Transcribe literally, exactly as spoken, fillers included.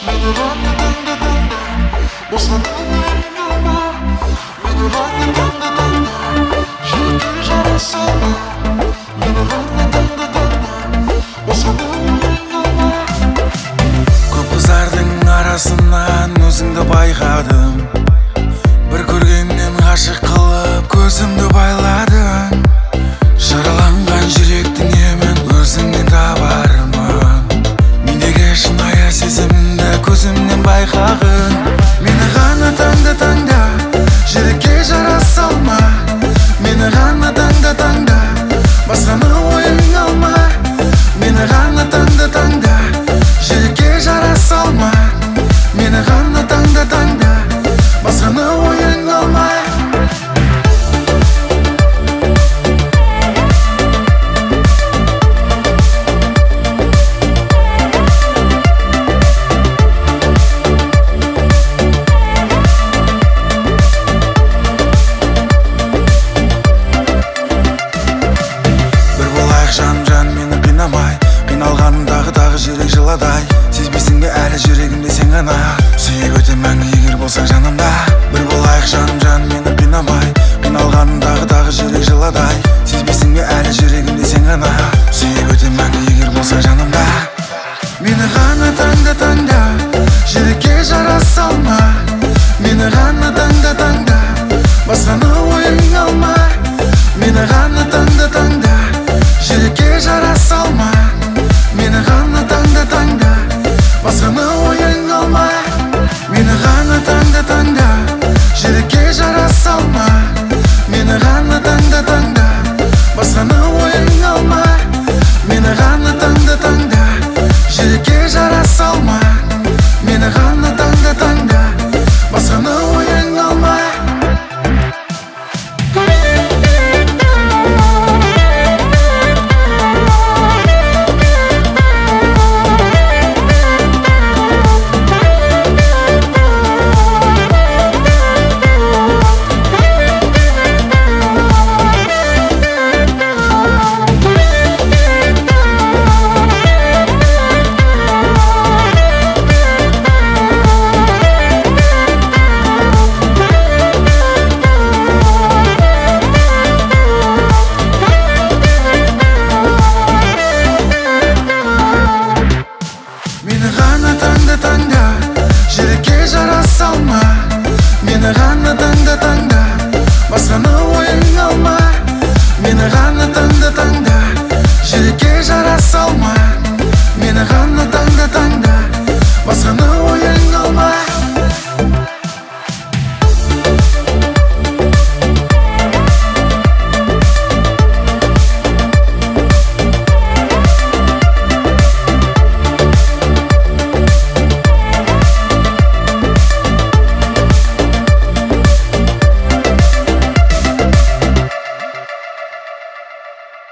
Meni randı tanda tanda Başka dağların olma Meni randı tanda tanda Yürek jara salma Meni randı tanda tanda Başka dağların olma Көп қыздардың арасынан өзіңді байқадым Бір көргеннен ғашық қылып көзімді байладың Жараланған жүректің емін өзіңнен табармын Мендегі шынайы сезімді көзімнен байқағын Мені ғана таңда таңда жүрекке жара салма Мені ғана таңда таңда басқаны ойың алма Мені ғана таңда таңда жүрекке жара салма Мені ғана таңда таңда басқаны ойың алма жан-жан мені қинамай қиналғанымдағы-дағы жүрек жыладай Сезбейсің бе әлі жүрегімде сен ғана Сүйіп өтем мәңгі егер болсаң жанымда Бір болайық жан-жан мені қинамай қиналғанымдағы-дағы жүрек жыладай Сезбейсің бе әлі жүрегімде сен ғана Сүйіп өтем мәңгі егер болсаң жанымда Мені ғана таңда таңда жүрекке жара салма Мені ғана таңда таңда басқаны ойың алма Мені ғана таңда таңда жүрекке жара салма Мені ғана таңда таңда басқаны ойың алма Мені ғана таңда таңда жүрекке жара салма Мені ғана таңда таңда басқаны ойың алма Мені ғана таңда таңда жүрекке жара салма Мені ғана таңда таңда басқаны ойың алма Мені ғана таңда таңда жүрекке жара салма Мені ғана таңда таңда басқаны ойың алма Мені ғана таңда таңда жүрекке жара салма Мені ғана таңда таңда басқаны ойың алма